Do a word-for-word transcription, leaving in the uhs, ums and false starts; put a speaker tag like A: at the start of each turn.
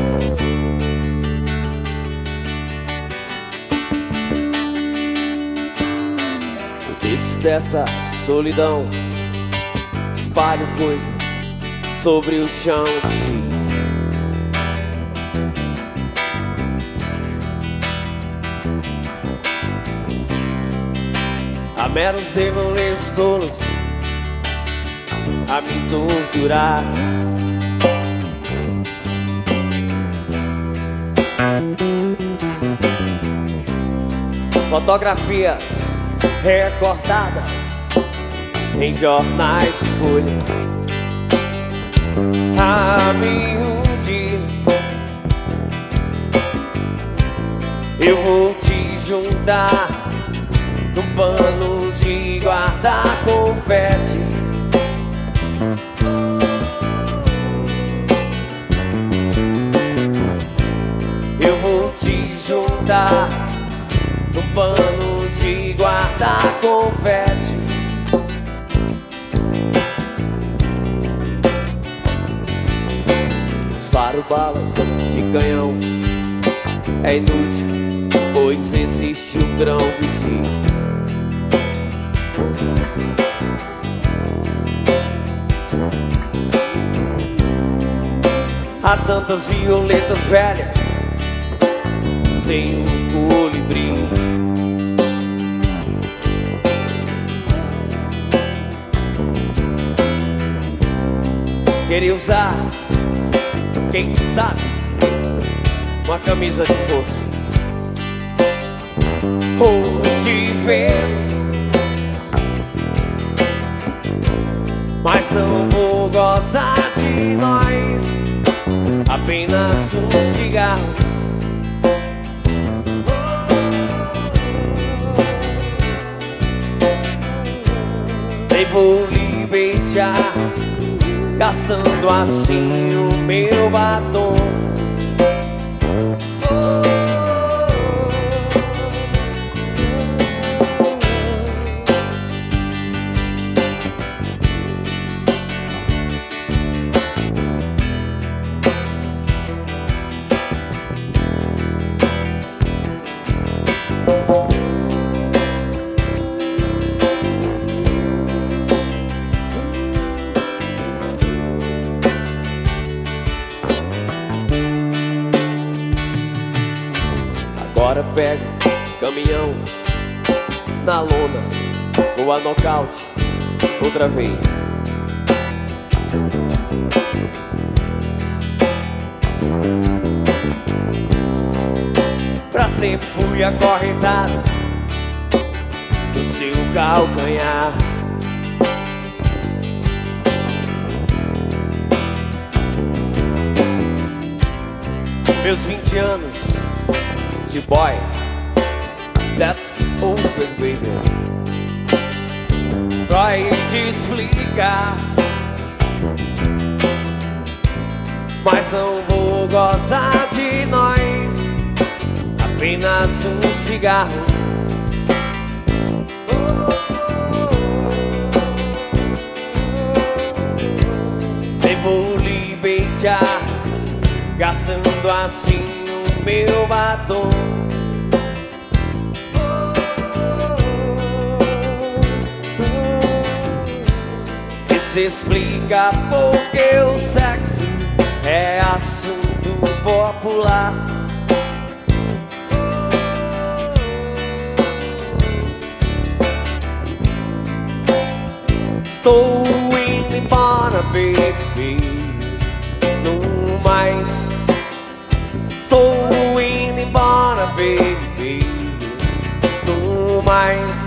A: Desço dessa solidão, espalho coisas sobre o chão de giz. Há meros demônios tolos a me torturar. Fotografias recortadas em jornais Folha a miúde. Eu vou te juntar no pano de guardar confetes. Eu vou te juntar no pano de guardar confetes. Disparo balas de canhão, é inútil, pois existe um grão vizinho. Há tantas violetas velhas sem um colibri. Queria usar, quem sabe, uma camisa de força ou de vento, mas não vou gozar de nós, apenas um cigarro. Nem vou lhe beijar, gastando assim o meu batom. Agora pego caminhão na lona, vou a nocaute outra vez. Pra sempre fui acorrentado no seu calcanhar. Meus vinte anos de boy, that's over, baby. Freud explica, mas não vou gozar de nós, apenas um cigarro. Nem vou lhe beijar, gastando assim o meu batom. Isso explica porque o sexo é assunto popular. Estou indo embora, baby, não mais. Estou indo embora, baby, não mais.